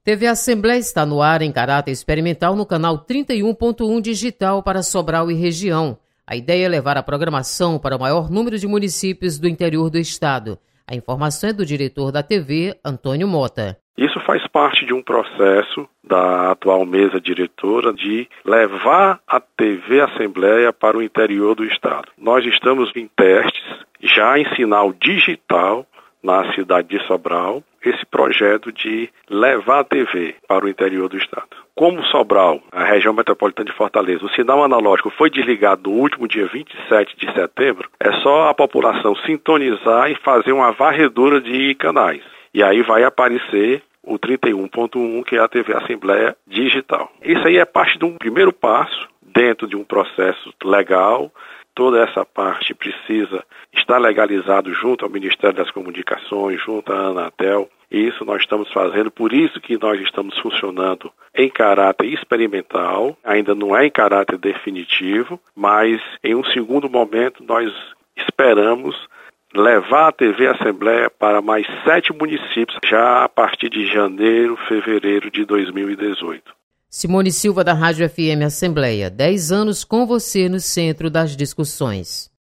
TV Assembleia está no ar em caráter experimental no canal 31.1 digital para Sobral e região. A ideia é levar a programação para o maior número de municípios do interior do estado. A informação é do diretor da TV, Antônio Mota. Isso faz parte de um processo da atual mesa diretora de levar a TV Assembleia para o interior do estado. Nós estamos em testes, já em sinal digital, na cidade de Sobral, esse projeto de levar a TV para o interior do estado. Como Sobral, a região metropolitana de Fortaleza, o sinal analógico foi desligado no último dia 27 de setembro, é só a população sintonizar e fazer uma varredura de canais. E aí vai aparecer o 31.1, que é a TV Assembleia Digital. Isso aí é parte de um primeiro passo dentro de um processo legal. Toda essa parte precisa estar legalizado junto ao Ministério das Comunicações, junto à Anatel. E isso nós estamos fazendo, por isso que nós estamos funcionando em caráter experimental, ainda não é em caráter definitivo, mas em um segundo momento nós esperamos levar a TV Assembleia para mais 7 municípios, já a partir de janeiro, fevereiro de 2018. Simone Silva, da Rádio FM Assembleia, 10 anos com você no centro das discussões.